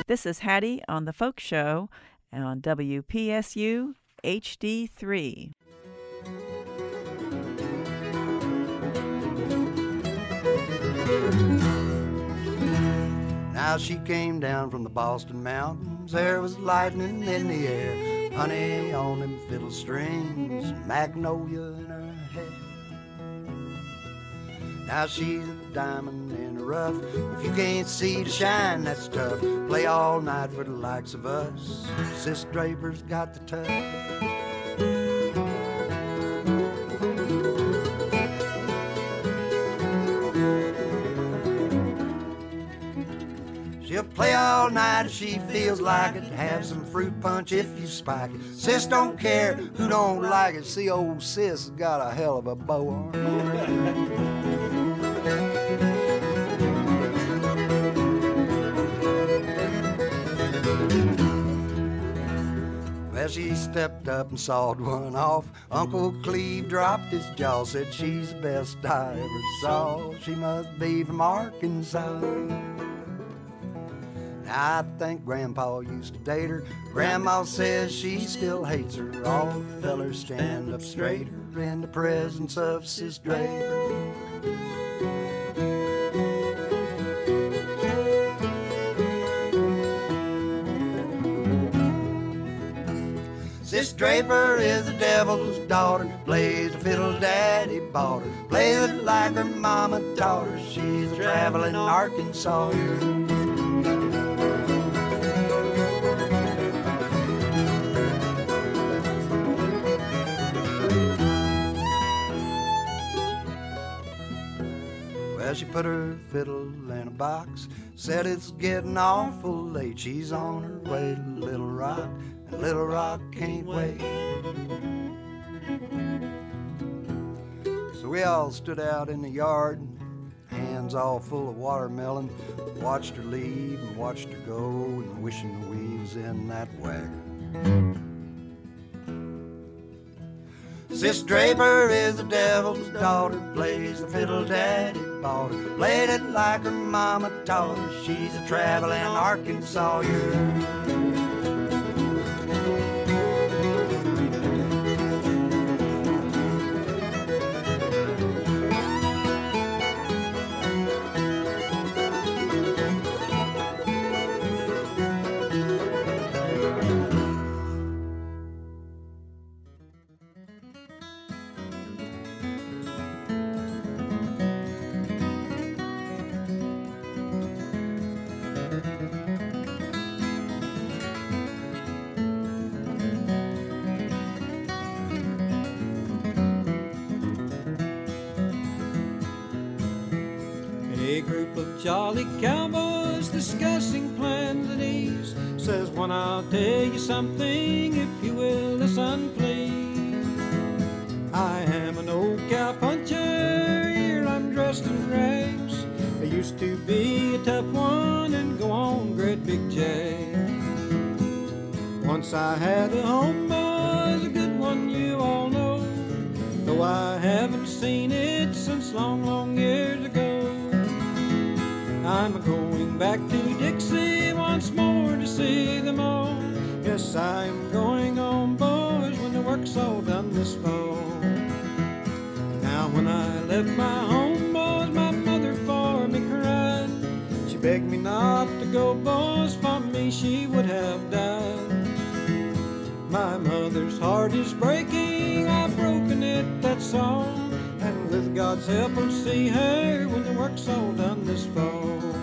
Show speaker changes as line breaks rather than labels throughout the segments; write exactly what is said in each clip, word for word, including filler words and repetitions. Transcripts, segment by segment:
This is Hattie on The Folk Show on W P S U H D three.
Now she came down from the Boston Mountains. There was lightning in the air, honey on them fiddle strings, magnolia in her hair. Now she's a diamond in the rough. If you can't see the shine, that's tough. Play all night for the likes of us. Sis Draper's got the touch. She'll play all night if she feels like it. Have some fruit punch if you spike it. Sis don't care who don't like it. See, old sis has got a hell of a bow arm. Well, she stepped up and sawed one off. Uncle Cleve dropped his jaw, said she's the best I ever saw. She must be from Arkansas. I think Grandpa used to date her. Grandma says she still hates her. All the fellers stand up straighter in the presence of Sis Draper. Sis Draper is the devil's daughter, plays the fiddle daddy bought her, plays it like her mama taught her. She's a traveling Arkansas. Well, she put her fiddle in a box, said it's getting awful late. She's on her way to Little Rock, and Little Rock can't wait. So we all stood out in the yard, hands all full of watermelon, watched her leave and watched her go, and wishing we was in that wagon. Sis Draper is the devil's daughter, plays the fiddle daddy bought her, played it like her mama taught her. She's a traveling Arkansas.
A group of jolly cowboys discussing plans at ease. Says one, I'll tell you something, if you will listen please. I am an old cowpuncher, here I'm dressed in rags. I used to be a tough one and go on Great Big J. Once I had a home, boys, a good one you all know, though I haven't seen it since long, long years ago. I'm going back to Dixie once more to see them all. Yes, I'm going home, boys, when the work's all done this fall. Now when I left my home, boys, my mother for me cried. She begged me not to go, boys, for me she would have died. My mother's heart is breaking, I've broken it, that's all. And with God's help I'll see her when the work's all done this fall.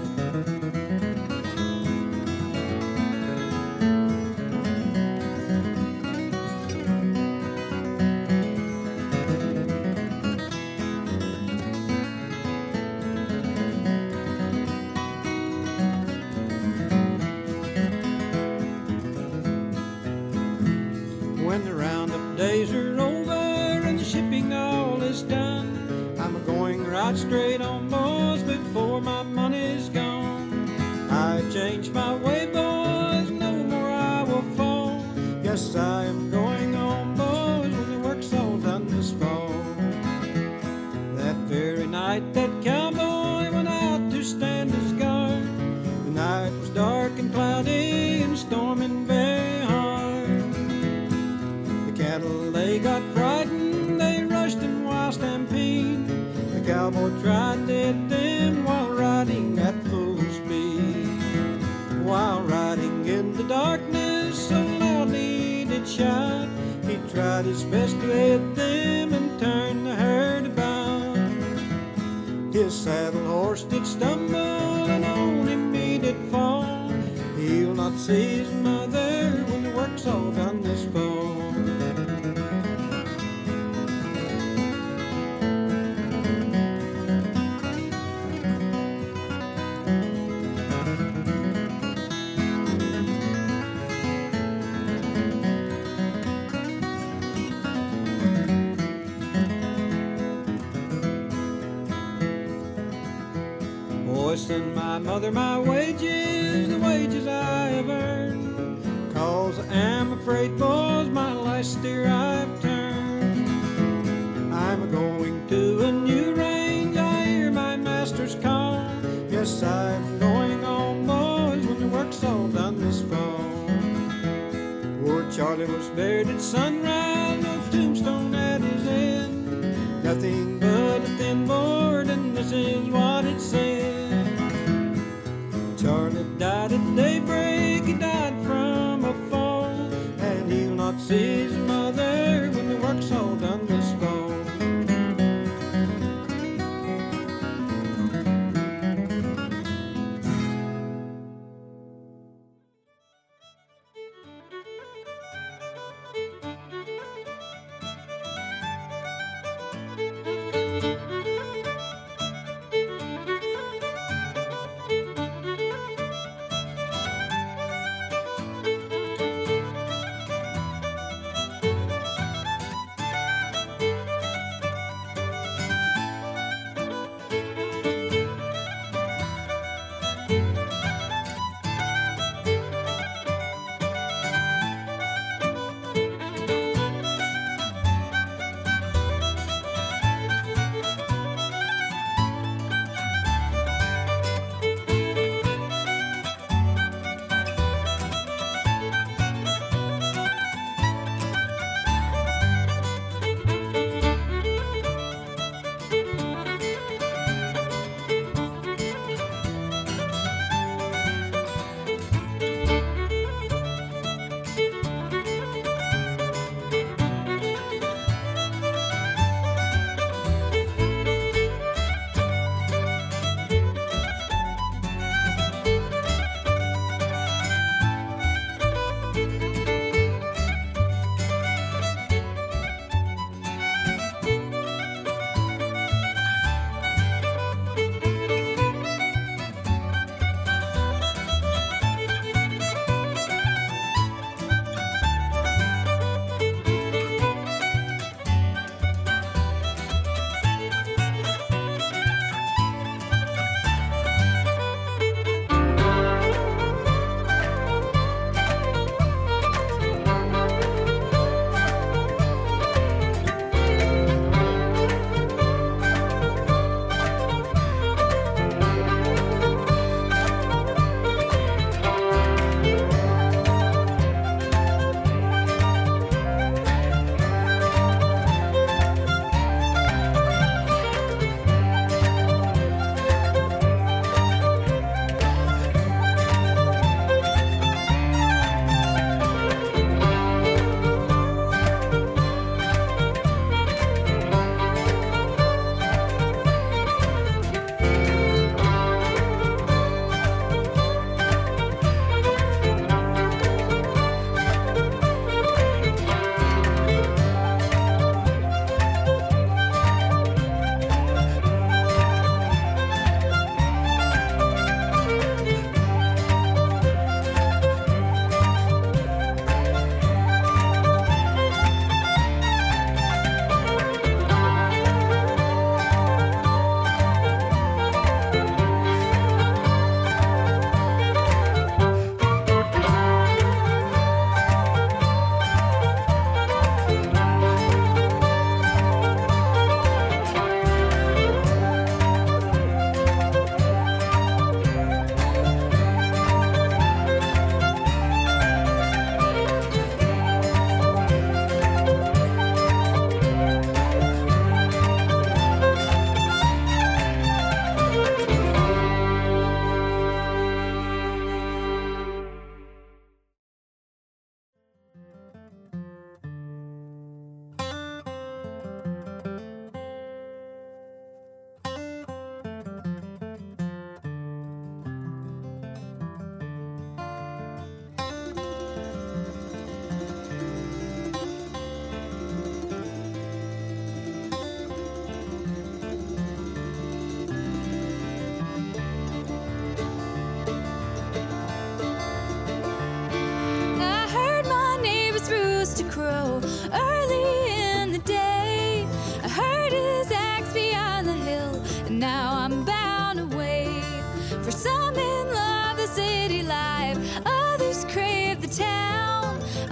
When the roundup days are over and the shipping all is done, I'm going right straight on, boys, before my money's gone. I changed my way, boys, no more I will fall. Yes, I am going on, boys, when the work's all done this fall. That very night that cowboy went out to stand his guard. The night was dark and cloudy and storming very hard. The cattle, they got frightened, they rushed in wild stampede. The cowboy tried to hit them while riding at full speed. While riding in the darkness, so loudly did shout, he tried his best to hit them and turn the herd about. His saddle horse did stumble and on him he did fall. He'll not see his mother when the work's all done this fall. Send my mother my wages, the wages I have earned, 'cause I am afraid, boys, my last steer I've turned. I'm a-going to a new range, I hear my master's call. Yes, I'm going on, boys, when the work's all done this fall. Poor Charlie was buried at sunrise, no tombstone at his end, nothing but a thin board, and this is what it said. Charlie died at daybreak, he died from a fall, and he'll not see his mother when the work's all done this fall.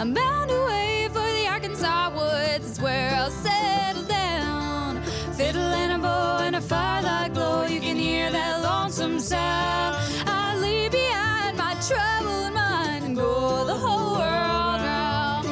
I'm bound away for the Arkansas woods. It's where I'll settle down. Fiddle and a bow and a firelight glow. You can hear that lonesome sound. I leave behind my trouble and mind and go the whole world round.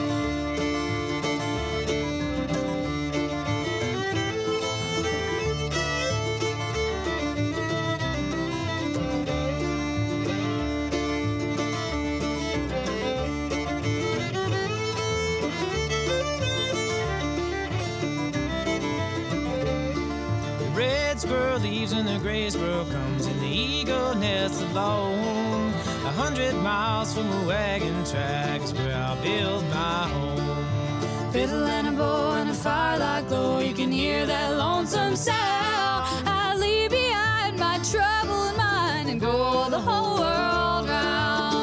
The red squirrel leaves and the gray squirrel comes, and the eagle nests alone. A hundred miles from a wagon track is where I'll build my home.
Fiddle and a bow and a firelight glow. You can hear that lonesome sound. I leave behind my trouble and mind and go the whole world round.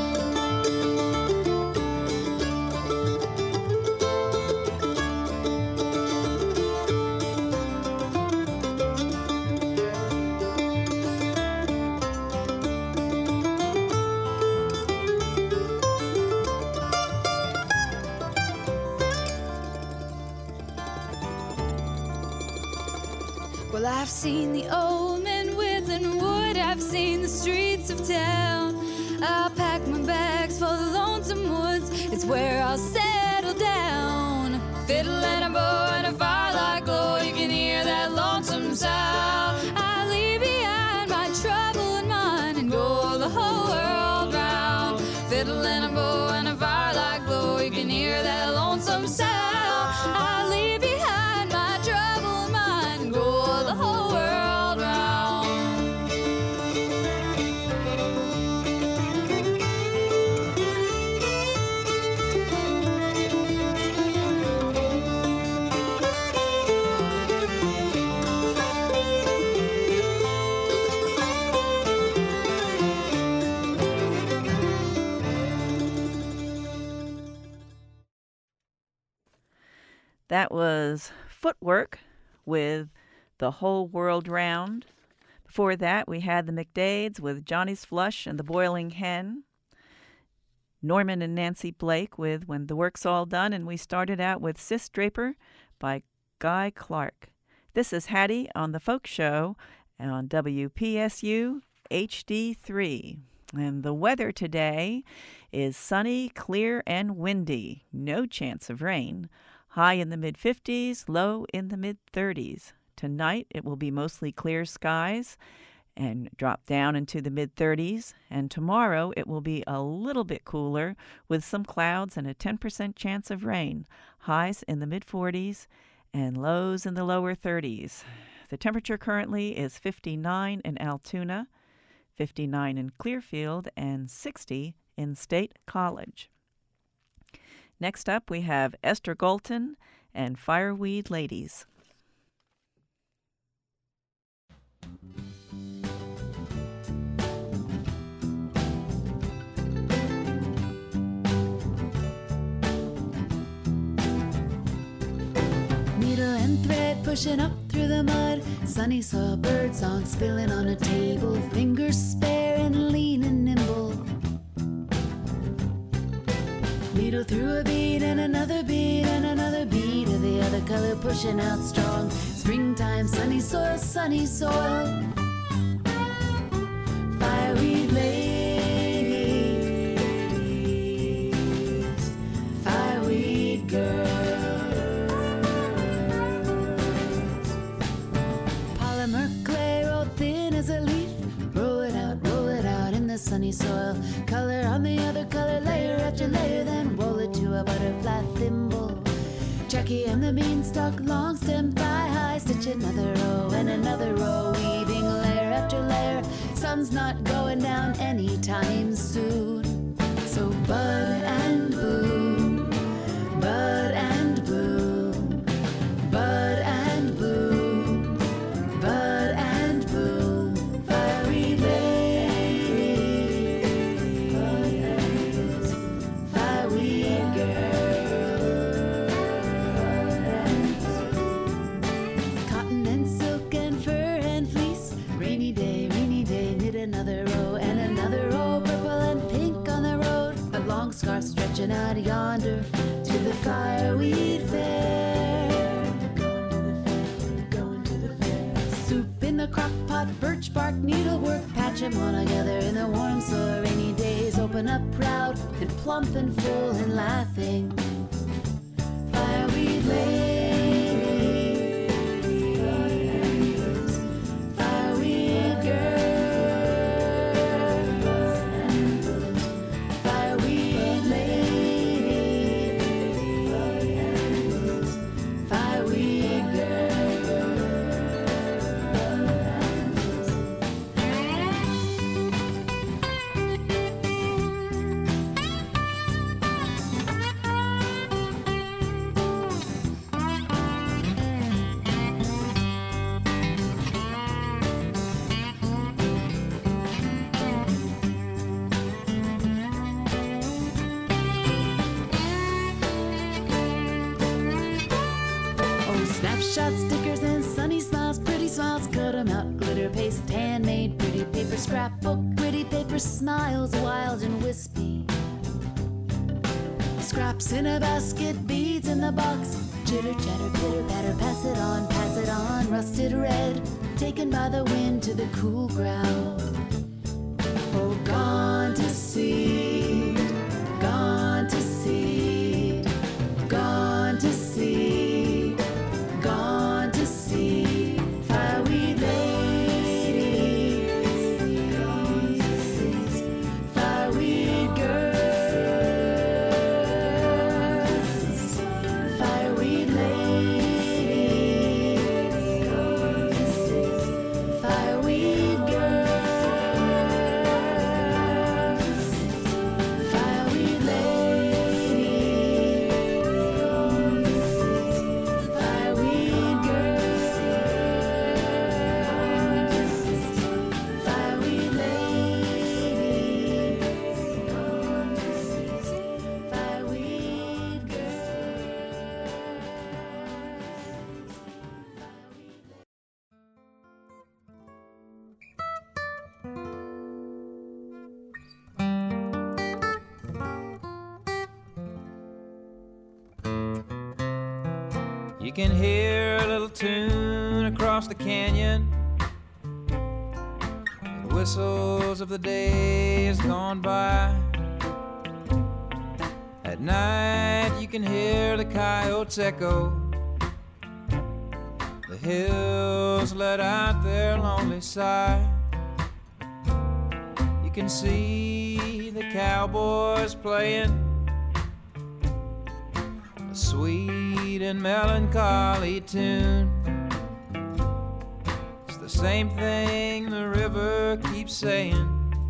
Well, I've seen the old men within wood, I've seen the streets of town. I'll pack my bags for the lonesome woods, it's where I'll settle down. Fiddle and a bow and a firelight glow, you can hear that lonesome sound. I leave behind my trouble and mind and go the whole world round. Fiddle and a bow and a firelight glow, you can hear that lonesome sound. I leave behind my trouble and mind and go the whole world round.
That was Footwork with The Whole World Round. Before that, we had the McDades with Johnny's Flush and the Boiling Hen. Norman and Nancy Blake with When the Work's All Done. And we started out with Sis Draper by Guy Clark. This is Hattie on the Folk Show on W P S U H D three. And the weather today is sunny, clear, and windy. No chance of rain. High in the mid fifties, low in the mid thirties. Tonight it will be mostly clear skies and drop down into the mid thirties. And tomorrow it will be a little bit cooler with some clouds and a ten percent chance of rain. Highs in the mid forties and lows in the lower thirties. The temperature currently is fifty-nine in Altoona, fifty-nine in Clearfield, and sixty in State College. Next up, we have Esther Golton and Fireweed Ladies.
Needle and thread pushing up through the mud. Sunny soil, bird song spilling on a table. Fingers spare and lean and nimble. Needle through a bead and another bead and another bead of the other color pushing out strong. Springtime, sunny soil, sunny soil. Fireweed ladies, fireweed girls. Polymer clay roll thin as a leaf. Roll it out, roll it out in the sunny soil. Color on the other color, layer after layer, then roll it to a butterfly thimble. Jackie and the beanstalk, long stem, thigh high, stitch another row and another row, weaving layer after layer. Sun's not going down anytime soon. So bud and bloom, bud and bloom, bud and bloom, bud and bloom. Fireweed ladies, fireweed girls. Cotton and silk and fur and fleece. Rainy day, rainy day, knit another row and another row. Purple and pink on the road. A long scarf stretched marching out yonder to the fireweed fair. Going to the fair. Soup in the crock pot, birch bark needlework, patch 'em all together in the warm, so rainy days. Open up proud and plump and full and laughing. Fireweed ladies, fireweed girls, fireweed ladies, fireweed snapshots, stickers, and sunny smiles, pretty smiles, cut 'em out, glitter paste, handmade, pretty paper, scrapbook, pretty paper, smiles, wild and wispy. Scraps in a basket, beads in the box, chitter, chatter, pitter, patter, pass it on, pass it on, rusted red, taken by the wind to the cool ground. Oh, gone to seed, gone to seed, gone to seed, gone to seed, fireweed ladies, fireweed girls, fireweed ladies, fireweed girls, fireweed ladies, fireweed
You can hear a little tune across the canyon, the whistles of the days gone by. At night you can hear the coyotes echo, the hills let out their lonely sigh. You can see the cowboys playing a sweet and melancholy tune. It's the same thing the river keeps saying,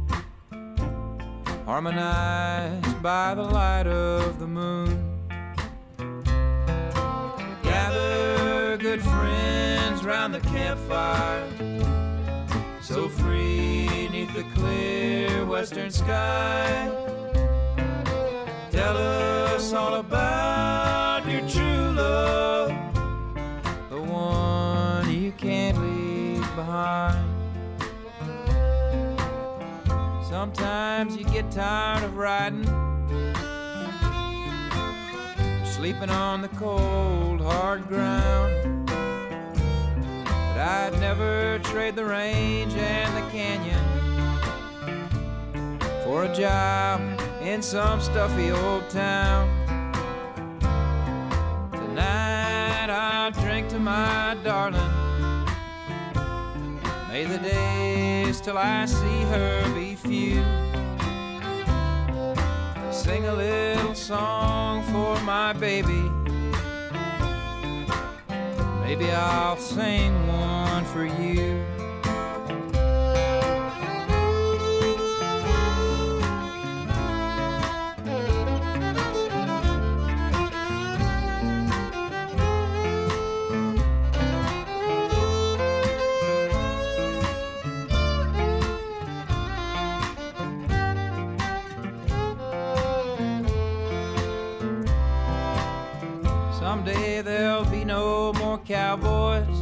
harmonized by the light of the moon. Gather, good friends, round the campfire, so free neath the clear western sky. Tell us all about your true love, the one you can't leave behind. Sometimes you get tired of riding, sleeping on the cold, hard ground. But I'd never trade the range and the canyon for a job in some stuffy old town. Tonight I'll drink to my darling, may the days till I see her be few. Sing a little song for my baby, maybe I'll sing one for you. Someday there'll be no more cowboys,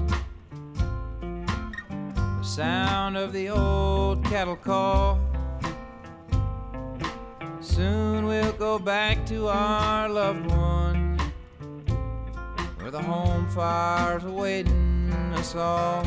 the sound of the old cattle call, Soon we'll go back to our loved ones, where the home fire's awaiting us all.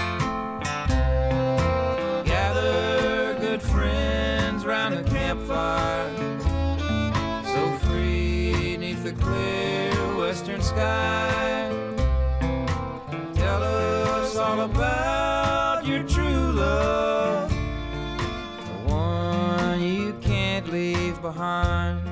Gather, good friends, round the campfire, so free neath the clear western sky. Tell us all about your true love, the one you can't leave behind.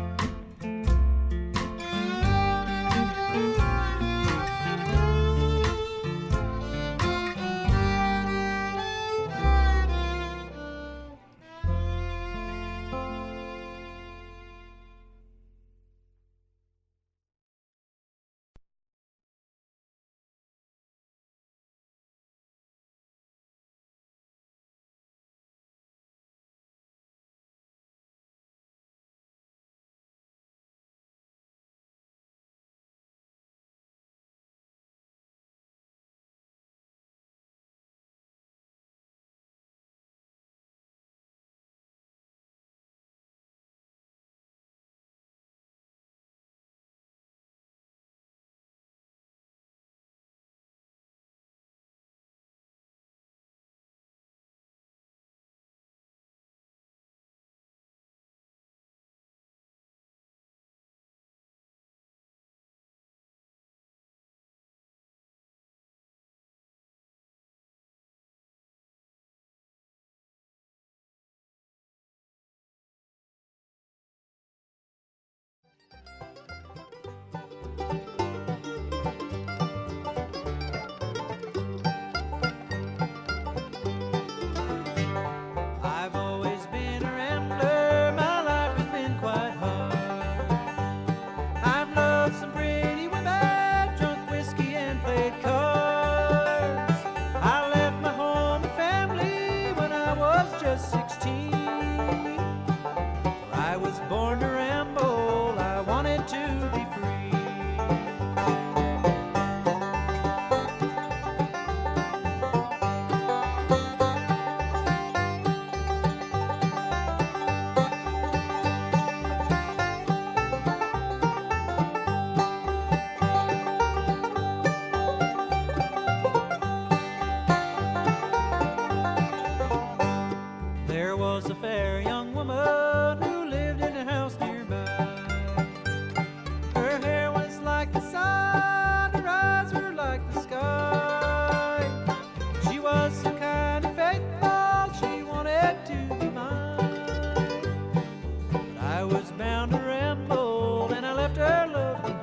I've always been a rambler, my life has been quite hard. I've loved some pretty women, drunk whiskey and played cards. I left my home and family when I was just sixteen. I was born to ramble, I wanted to be free. There was a fair young woman who lived in a house nearby. Her hair was like the sun, her eyes were like the sky. She was so kind and faithful, she wanted to be mine. But I was bound to ramble, and I left her love behind.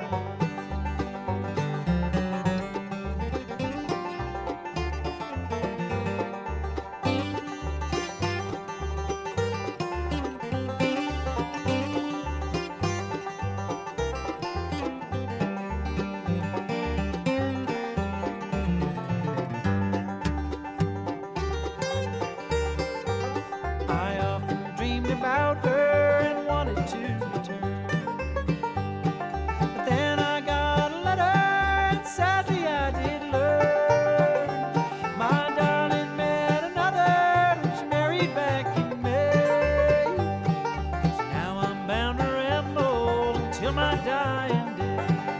I often dreamed about her and wanted to return. But then I got a letter, and sadly I did learn my darling met another, and she married back in May. So now I'm bound to ramble until my dying day.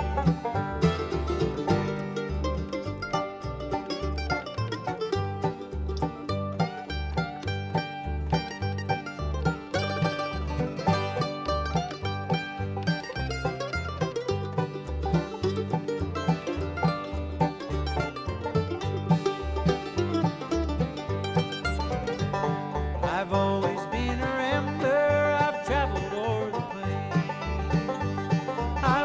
I've always been a rambler, I've traveled o'er the plains. I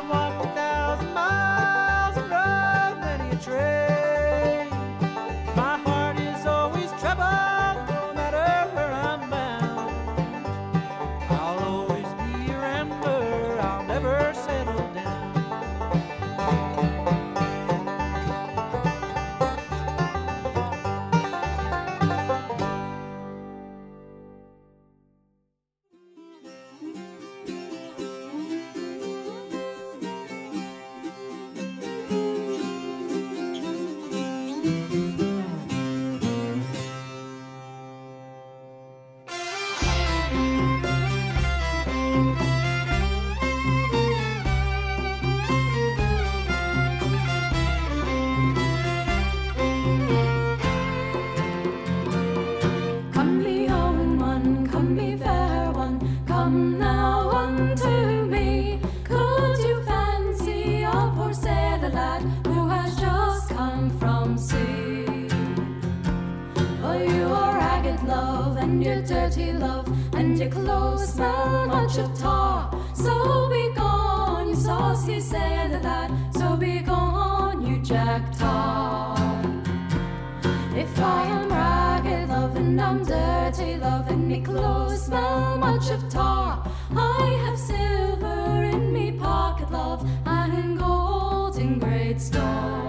come now unto me. Could you fancy a poor sailor lad who has just come from sea? Oh, you are ragged, love, and your dirty love, and your clothes smell much of tar. So be gone, you saucy sailor lad, so be gone, you Jack Tar. If I am ragged, love, and I'm dirty, love, and me clothes smell much of tar, I have silver in me pocket, love, and gold in great store.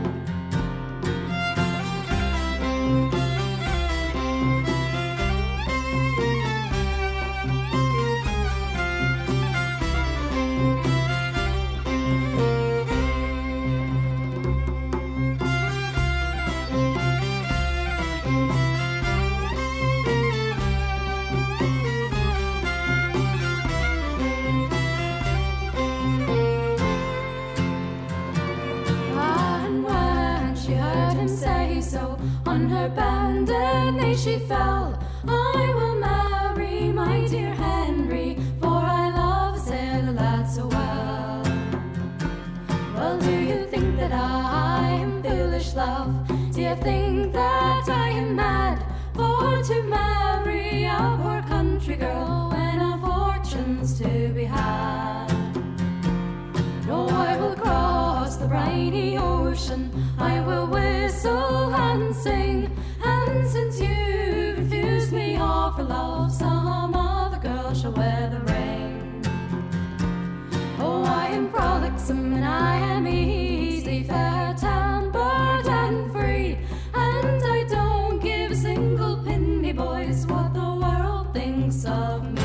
On her bended knee she fell. I will marry my dear Henry, for I love a sailor lad so well. Well, do you think that I am foolish, love? Do you think that I am mad for to marry a poor country girl when a fortune's to be had? No, I will cross the briny ocean, I will whistle and sing, and since you refused me all for love, some other girl shall wear the ring. Oh, I am frolicsome and I am easy, fair, tempered and free, and I don't give a single pin, me boys, what the world thinks of me.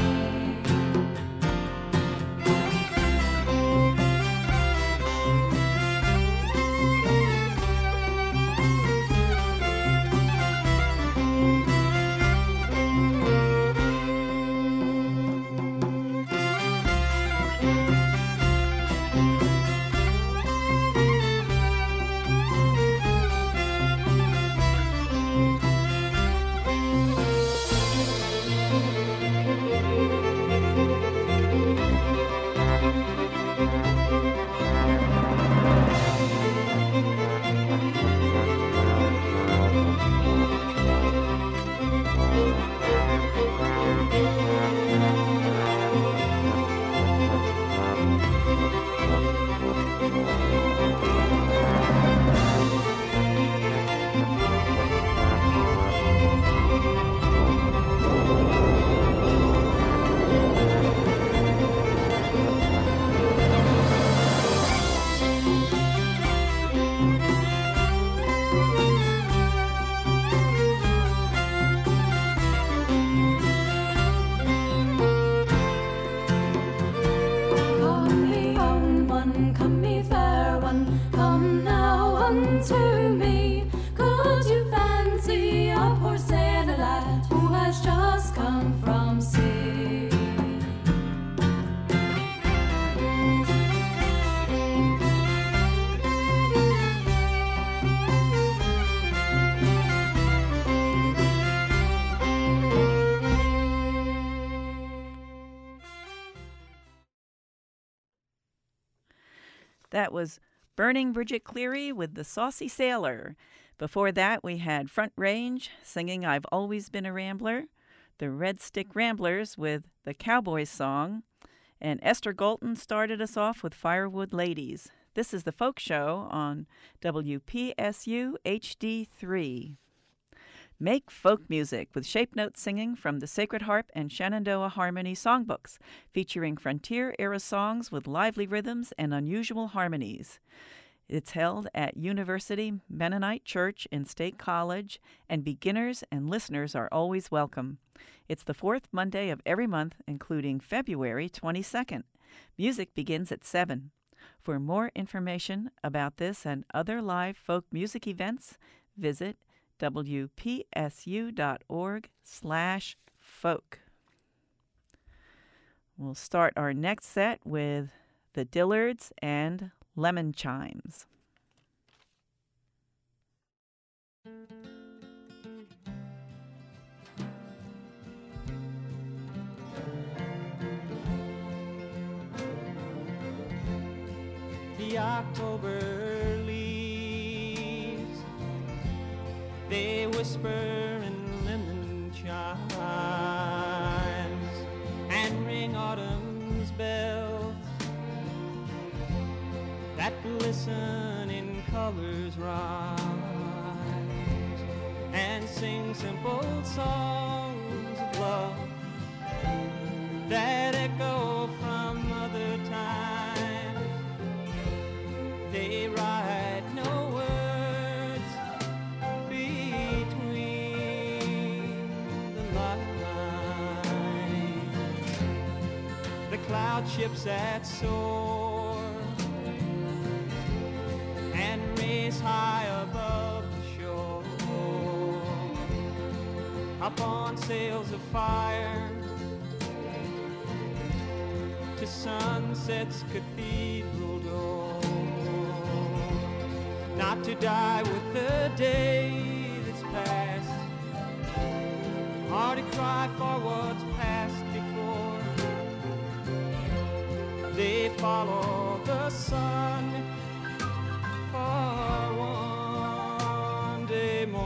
That was Burning Bridget Cleary with The Saucy Sailor. Before that, we had Front Range singing I've Always Been a Rambler, the Red Stick Ramblers with The Cowboy Song, and Esther Golton started us off with Firewood Ladies. This is the Folk Show on W P S U H D three. Make folk music with Shape Note singing from the Sacred Harp and Shenandoah Harmony songbooks, featuring frontier-era songs with lively rhythms and unusual harmonies. It's held at University Mennonite Church in State College, and beginners and listeners are always welcome. It's the fourth Monday of every month, including February twenty-second. Music begins at seven. For more information about this and other live folk music events, visit W P S U dot org slash folk. We'll start our next set with the Dillards and Lemon Chimes.
the October leaves. They whisper in lemon chimes and ring autumn's bells that glisten in colors rise and sing simple songs of love that echo from other times. They write no words between the lines. The cloud ships that soar and race high above the shore, up on sails of fire to sunset's cathedral doors, not to die with the day that's past, or to cry for what's passed before. They follow the sun for one day more.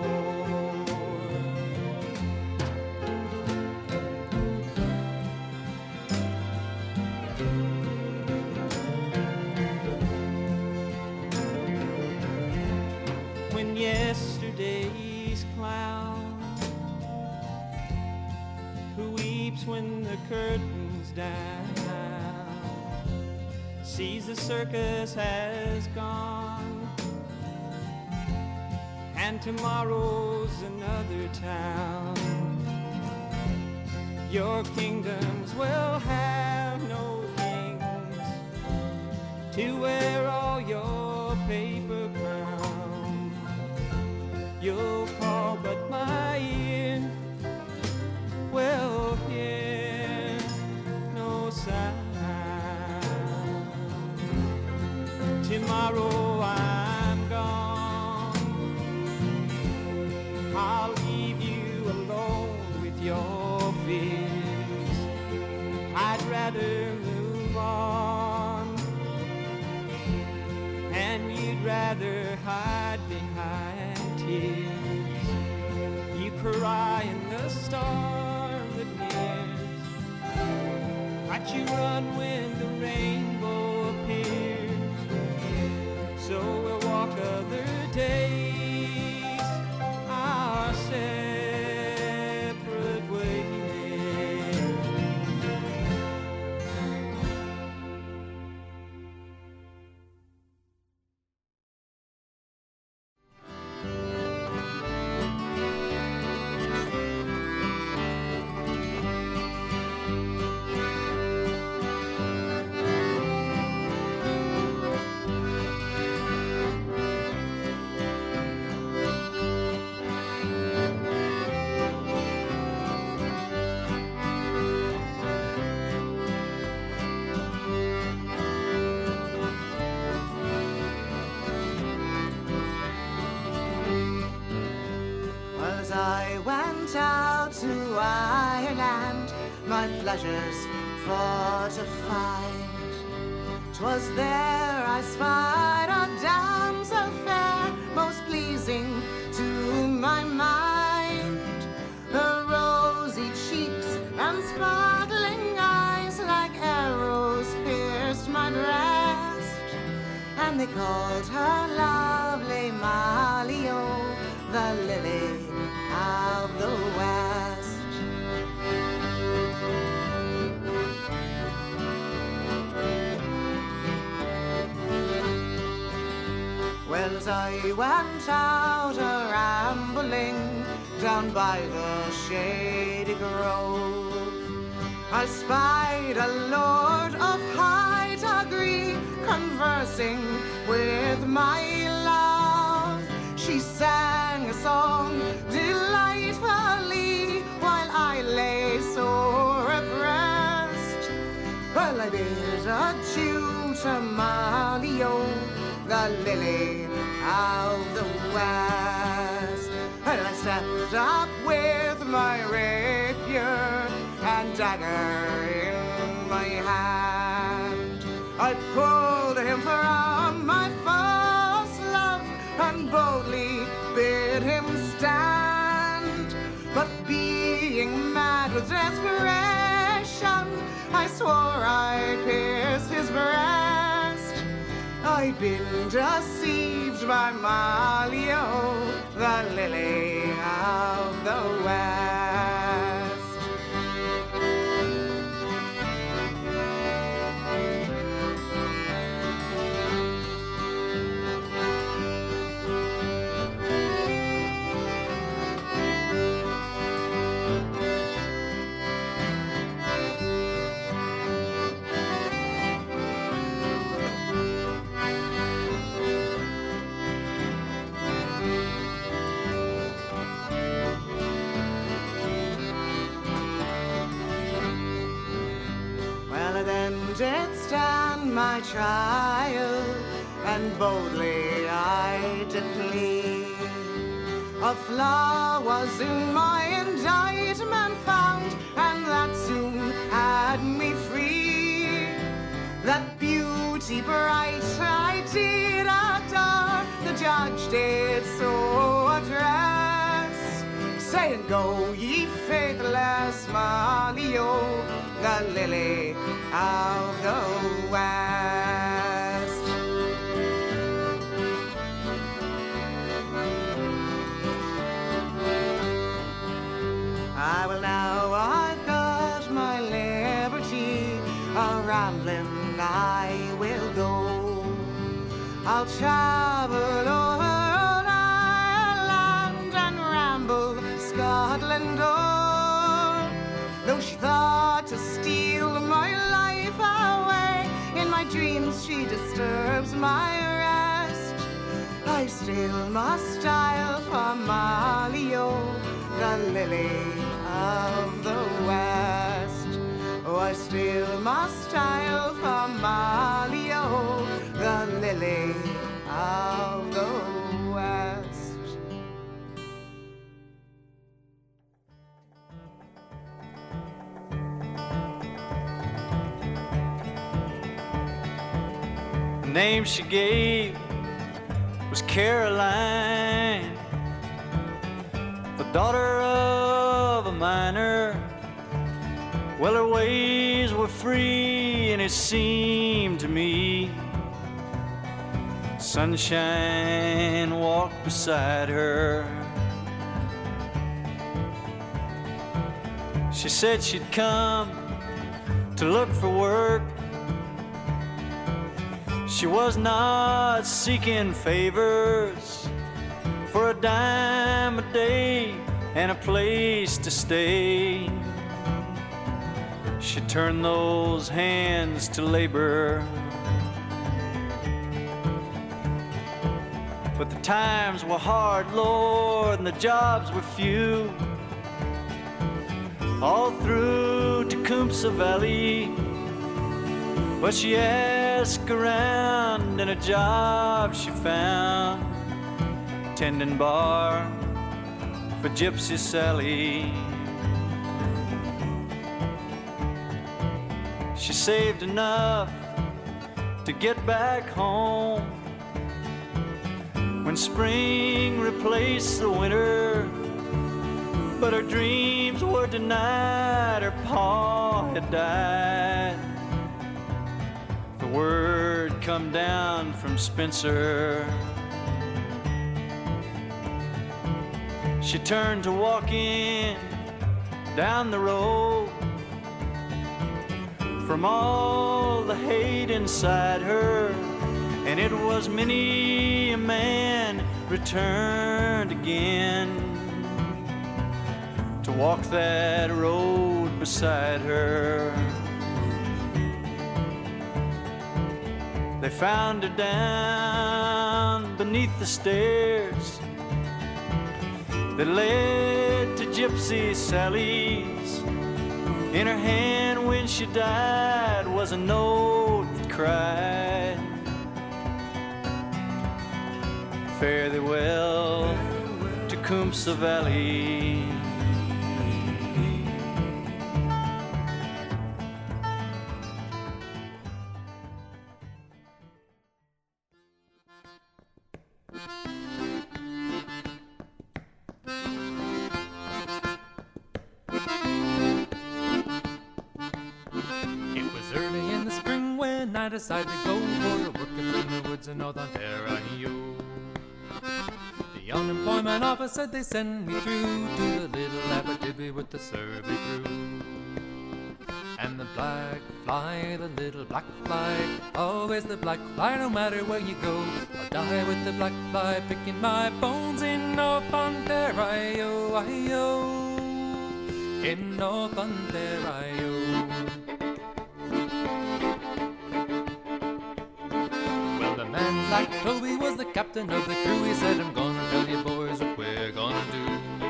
When yesterday's clown, who weeps when the curtain's down, sees the circus has gone, and tomorrow's another town. Your kingdoms will have no kings to wear all your paper crowns. You'll call, but my ear will hear no sound. Tomorrow I'm gone, I'll leave you alone with your fears. I'd rather move on, and you'd rather hide behind tears. You cry in the storm that nears, but you run when the rainbow appears. So we'll walk other days our separate ways.
I went out to Ireland, my pleasures for to find. 'Twas there I spied a damsel fair, most pleasing to my mind. Her rosy cheeks and sparkling eyes like arrows pierced my breast, and they called her lovely Malio, the lily of the West. Well, as I went out a-rambling down by the shady grove, I spied a lord of high degree conversing with my love. She sang a song delightfully while I lay sore abreast. Well, I bid adieu to Malio, the lily of the West. And I stepped up with my rapier and dagger in my hand. I pulled him for
mad with desperation, I swore I'd pierce his breast. I'd been deceived by Malio, the lily of the West. Did stand my trial, and boldly I did plead. A flaw was in my indictment found, and that soon had me free. That beauty bright I did adore, the judge did so address, saying, "Go, ye faithless Malio, the lily of the West." I will now, I've got my liberty, a rambling I will go. I'll travel over old Ireland and ramble Scotland o'er. Though she thought to steal my life away, in my dreams she disturbs my rest. I still must style for Malio, the lily of the West. Oh, I still must style for Malio, the lily of the West.
The name she gave was Caroline, the daughter of a miner. Well, her ways were free, and it seemed to me sunshine walked beside her. She said she'd come to look for work. She was not seeking favors for a dime a day and a place to stay. She turned those hands to labor, but the times were hard, Lord, and the jobs were few. All through Tecumseh Valley, but she asked around, and a job she found, tending bar for Gypsy Sally. She saved enough to get back home when spring replaced the winter, but her dreams were denied. Her pa had died. The word come down from Spencer. She turned to walking down the road from all the hate inside her, and it was many a man returned again to walk that road beside her. They found her down beneath the stairs that led to Gypsy Sally's. In her hand when she died was a note that cried, "Fare thee well, Tecumseh Valley."
It was early in the spring when I decided to go for a work in the woods in North Ontario. The unemployment office said they send me through to the little Abitibi with the survey crew. And the black fly, the little black fly, always the black fly, no matter where you go. I'll die with the black fly, picking my bones in North Ontario, I-O, in North Ontario. Well, the man Black Toby was the captain of the crew. He said, I'm gonna tell you boys what we're gonna do.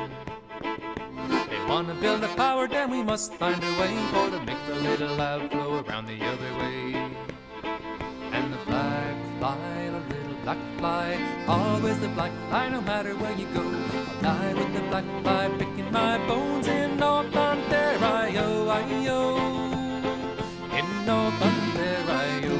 Wanna build a power dam, we must find a way for to make the little loud flow around the other way. And the black fly, the little black fly, always the black fly, no matter where you go. I'll die with the black fly, picking my bones in North Ontario, I-O, in North Ontario.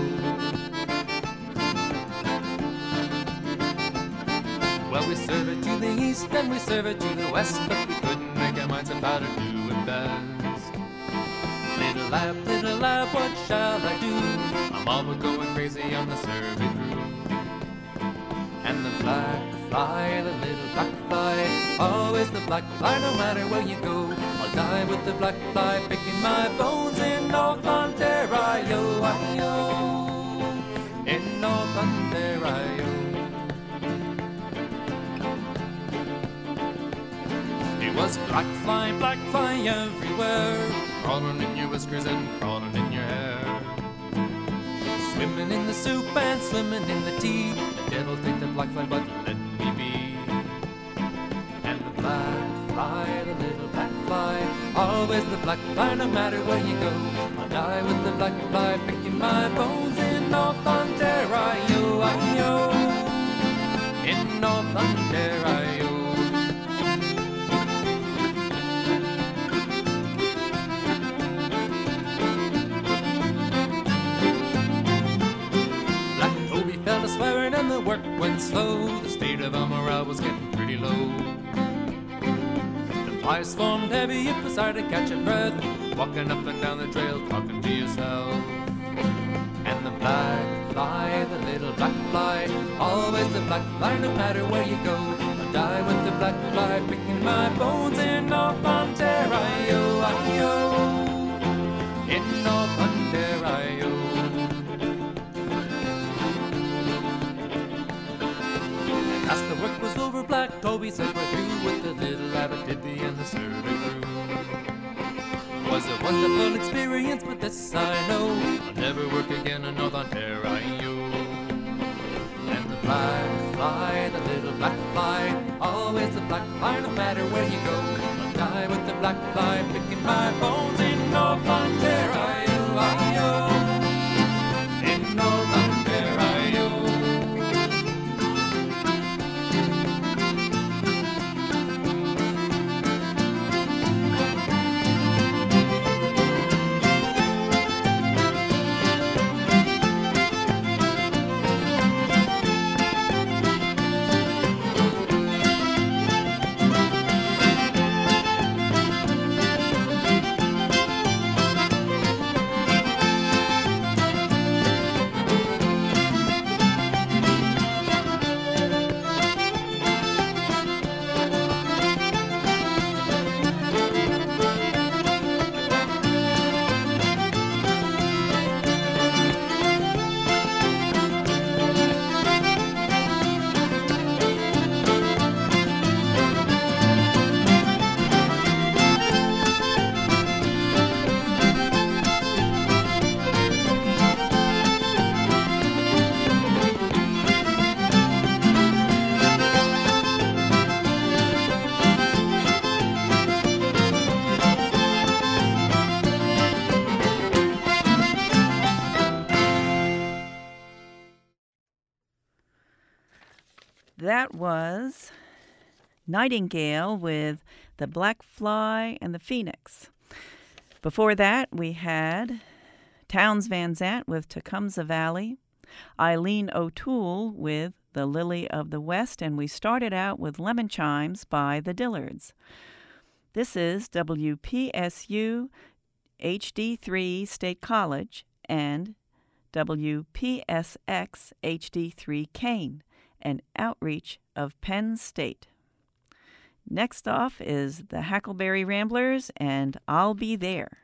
Well, we serve it to the east and we serve it to the west, but we couldn't make our minds about to do it best. Little lab, little lab, what shall I do? I'm all but going crazy on the survey crew. And the black fly, the little black fly, always the black fly, no matter where you go. I'll die with the black fly, picking my bones in North Ontario, I-O, in North Ontario. It was black fly, black fly everywhere, crawling in your whiskers and crawling in your hair. Swimming in the soup and swimming in the tea. The devil take the black fly, but let me be. And the black fly, the little black fly, always the black fly, no matter where you go. I'll die with the black fly, picking my bones in North Ontario, I-O, in North Ontario. Swearing and the work went slow. The state of our morale was getting pretty low. The flies swarmed heavy, it was hard to catch a breath, walking up and down the trail, talking to yourself. And the black fly, the little black fly, always the black fly, no matter where you go. I'll die with the black fly, picking my bones in North Ontario, I-O, in North Ontario. As the work was over, Black Toby said we're through with the little Abitibi and the survey crew. Was a wonderful experience, but this I know, I'll never work again in North Ontario. And the black fly, the little black fly, always the black fly, no matter where you go. I'll die with the black fly, picking my bones in North Ontario, I-O, in North Ontario.
That was Nightingale with The Black Fly and the Phoenix. Before that, we had Townes Van Zandt with Tecumseh Valley, Eileen O'Toole with The Lily of the West, and we started out with Lemon Chimes by the Dillards. This is W P S U H D three State College and W P S X H D three Kane, an outreach of Penn State. Next off is the Hackleberry Ramblers and I'll Be There.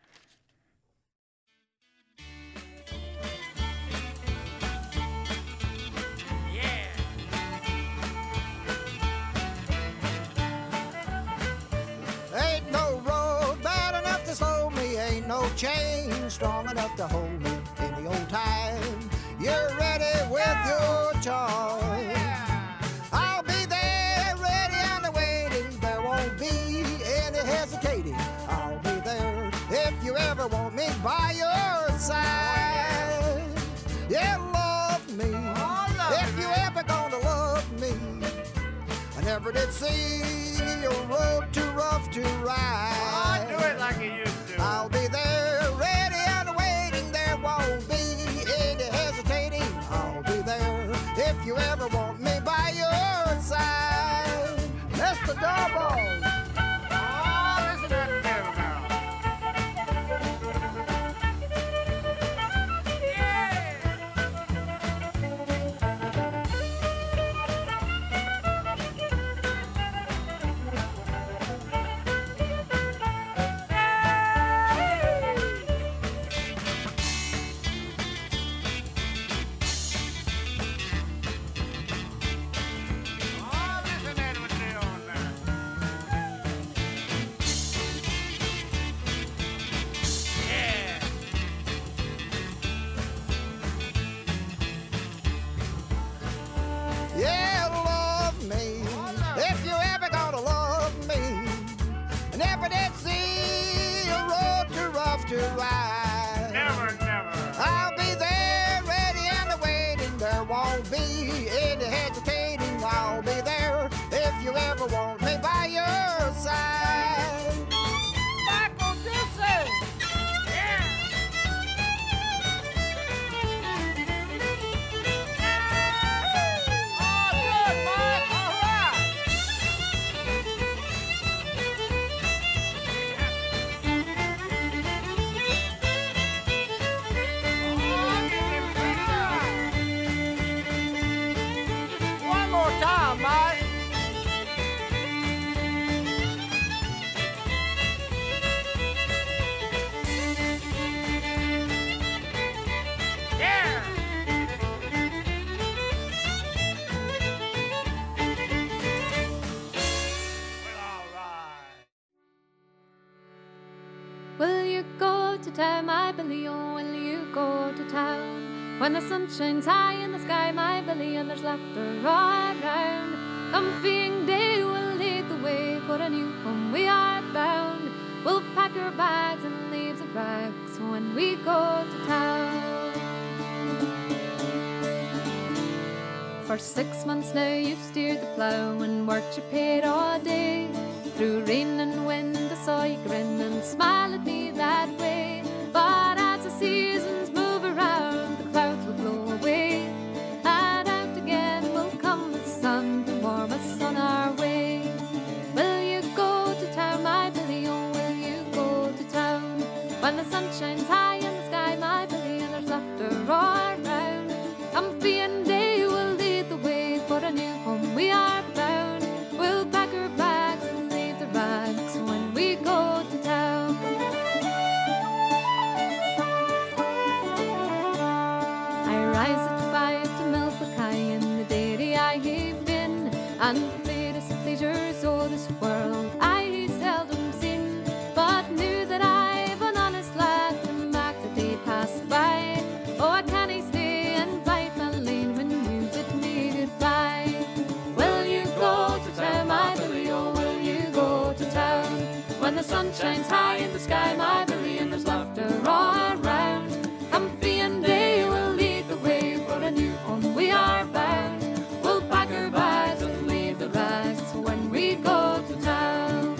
Ain't no road bad enough to slow me, ain't no chain strong enough to hold me any old time. You're ready with your charge. I'll be there, ready and waiting. There won't be any hesitating. I'll be there if you ever want me by your side. Yeah, love me if you ever gonna love me. I never did see your road too rough to ride.
Oh, do it like you used to.
I'll be there, ready and waiting. There won't be any hesitating. I'll be there if you ever want me by your side. Mister Double.
Oh, listen to that devil now. Oh, listen to what they on now. Yeah.
Yeah, love me if you ever gonna love me. I never did see a road too rough to ride.
Never, never.
I'll be there, ready and waiting. There won't be any hesitating. I'll be there if you ever want me by your side.
Michael Dixon. Yeah. Oh, good, Mike. All right. Oh, get him pretty. One more time, Mike. Yeah. Well, all right.
Will you go to town, my Billy? Oh, will you go to town? When the sun shines high in the sky, my Billy, and there's laughter all around. Comfying day will lead the way, for a new home we are bound. We'll pack our bags and leave the rags when we go to town. For six months now you've steered the plough and worked your paid all day. Through rain and wind I saw you grin and smile at me that way. But as the seasons move around, the clouds will blow away, and out again will come the sun to warm us on our way. Will you go to town, my Billy? Oh, will you go to town? When the sun shines high in the sky, my Billy, and there's laughter all around. Comfy and day will lead the way, for a new home we are bound. We'll pack our bags and leave the rags when we go to town. I rise at five to milk the cow in the dairy I have been, and the fairest pleasures o' this world I seldom seen, but knew that I've an honest lad to make the day pass by. Oh, I can't stay and bite my lane when you bid me goodbye. Will you go to town, my Billy? Oh, will you go to town? When the sun shines high in the sky, my Billy, and there's laughter all around. Comfy and day will lead the way, for a new home we are bound. We'll pack our bags and leave the rags when we go to town.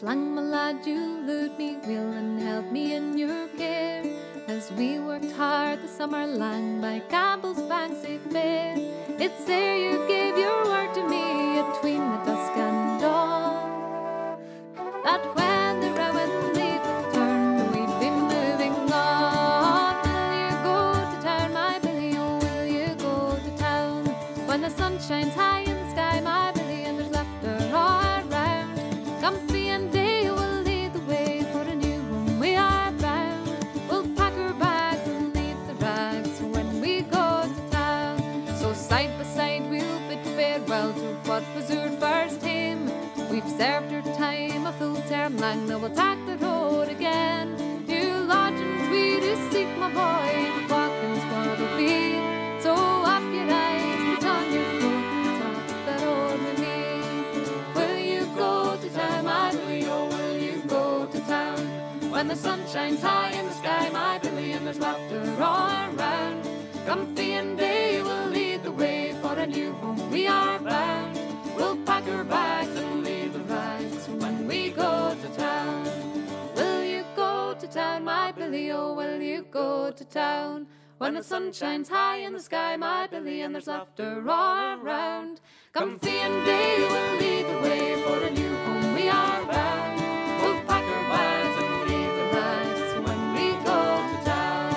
lang, my lad, you loot me well and held me in your care, as we worked hard the summer lang by Campbell's Banksy Fair. It's there you gave your word to me atween the dusk and dawn, that when the rowan leaf would turn, we'd be moving on. Will you go to town, my Billy? Oh, will you go to town? When the sun shines high in the sky, my Billy, and there's laughter all around. Comfy and day will lead the way for a new home we are bound. We'll pack our bags and leave the rags when we go to town. So side by side we'll bid farewell to what was our first home. We've served our time a full term lang, now we'll tack the road again. New lodgings we do seek, my boy, the walking's what will be. So up your eyes, put on your coat and talk the road with me. Will you go to town, my Billy? Oh, will you go to town? When the sun shines high in the sky, my Billy, and there's laughter all around. Comfy and day will lead the way for a new home we are bound. We'll pack our bags and leave the rags when we go to town. Will you go to town, my Billy? Oh, will you go to town? When the sun shines high in the sky, my Billy, and there's laughter all around. Comfy and day will lead the way for a new home we are bound. We'll pack our bags and leave the rags when we go to town.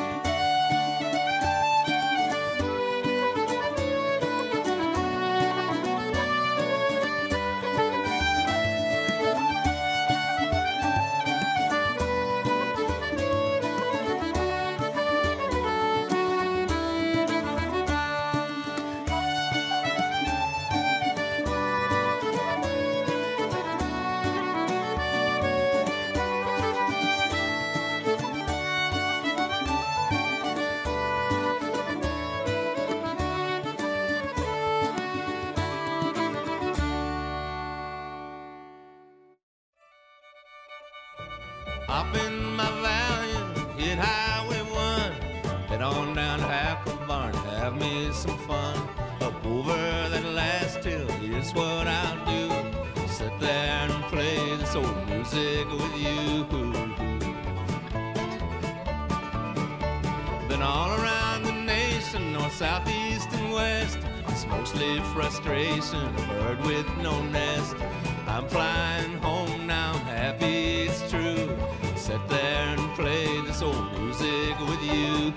Hop in my Valiant, hit Highway one, head on down to Hackle Barn, have me some fun. Up over that last hill, here's what I'll do, sit there and play this old music with you. Been all around the nation, north, south, east, and west. It's mostly frustration, a bird with no nest. I'm flying home now, happy it's true. Sit there and play this old music with you.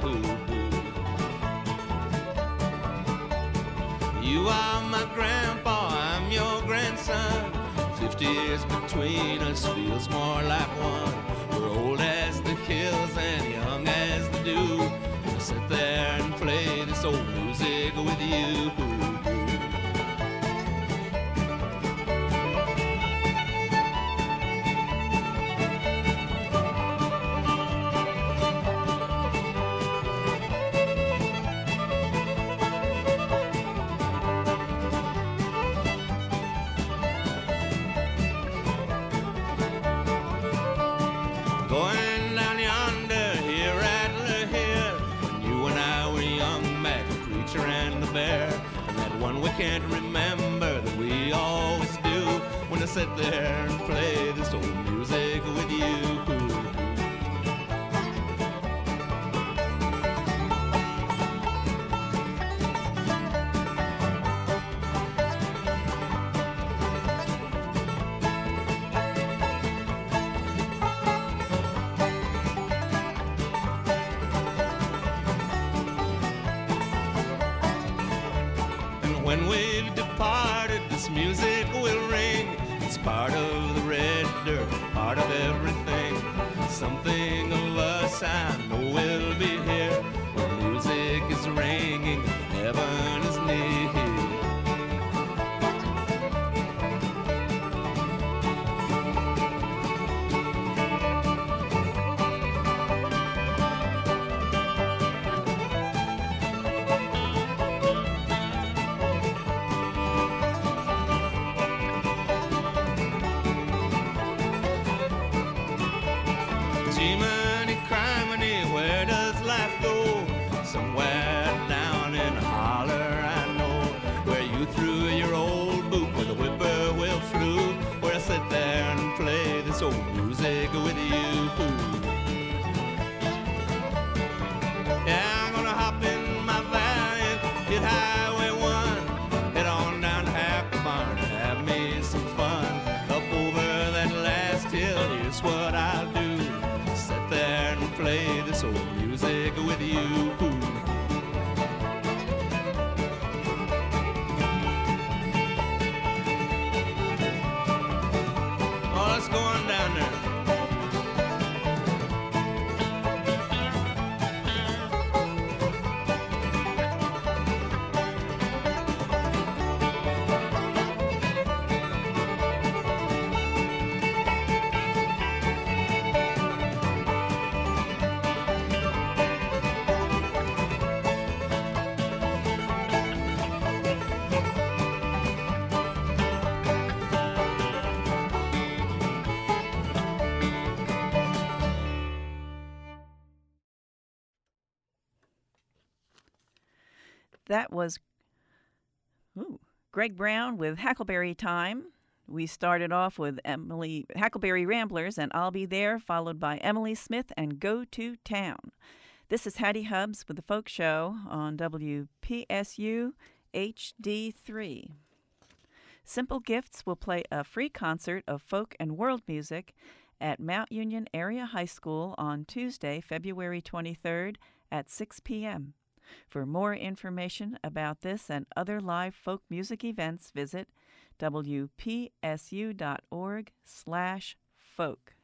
You are my grandpa, I'm your grandson. Fifty years between us feels more like one. We're old as the hills and young as the dew. Sit there and play this old music with you. Going down yonder, here at La Hill, when you and I were young, Mac, the preacher and the bear, and that one we can't remember that we always do, when I sit there and play this old music with you. When we've departed, this music will ring. It's part of the red dirt, part of everything. Something of us I know will be here. When music is ringing, heaven is near. Jiminy, criminy, where does life go? Somewhere down in a holler
That was ooh, Greg Brown with Hackleberry Time. We started off with Emily Hackleberry Ramblers and I'll Be There, followed by Emily Smith and Go to Town. This is Hattie Hubbs with the Folk Show on W P S U H D three. Simple Gifts will play a free concert of folk and world music at Mount Union Area High School on Tuesday, February twenty-third at six p.m. For more information about this and other live folk music events, visit W P S U dot org slash folk.